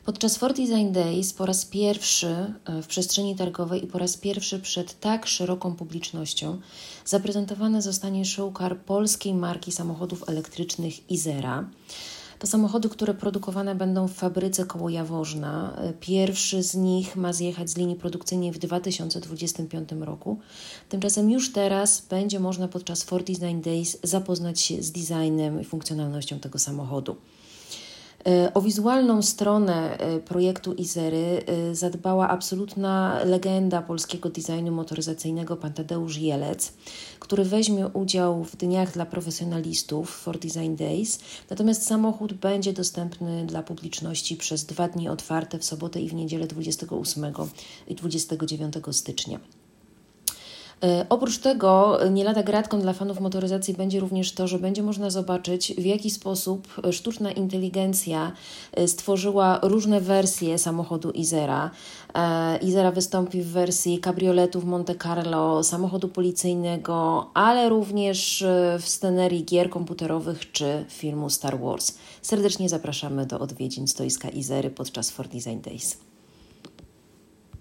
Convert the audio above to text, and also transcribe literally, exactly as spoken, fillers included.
Podczas Ford Design Days po raz pierwszy w przestrzeni targowej i po raz pierwszy przed tak szeroką publicznością zaprezentowane zostanie showcar polskiej marki samochodów elektrycznych Izera. To samochody, które produkowane będą w fabryce koło Jaworzna. Pierwszy z nich ma zjechać z linii produkcyjnej w dwa tysiące dwudziestym piątym roku. Tymczasem już teraz będzie można podczas Ford Design Days zapoznać się z designem i funkcjonalnością tego samochodu. O wizualną stronę projektu Izery zadbała absolutna legenda polskiego designu motoryzacyjnego pan Tadeusz Jelec, który weźmie udział w dniach dla profesjonalistów Ford Design Days. Natomiast samochód będzie dostępny dla publiczności przez dwa dni otwarte w sobotę i w niedzielę dwudziestego ósmego i dwudziestego dziewiątego stycznia. Oprócz tego nie lada gratką dla fanów motoryzacji będzie również to, że będzie można zobaczyć, w jaki sposób sztuczna inteligencja stworzyła różne wersje samochodu Izera. Izera wystąpi w wersji kabrioletu w Monte Carlo, samochodu policyjnego, ale również w scenerii gier komputerowych czy filmu Star Wars. Serdecznie zapraszamy do odwiedzin stoiska Izery podczas Ford Design Days.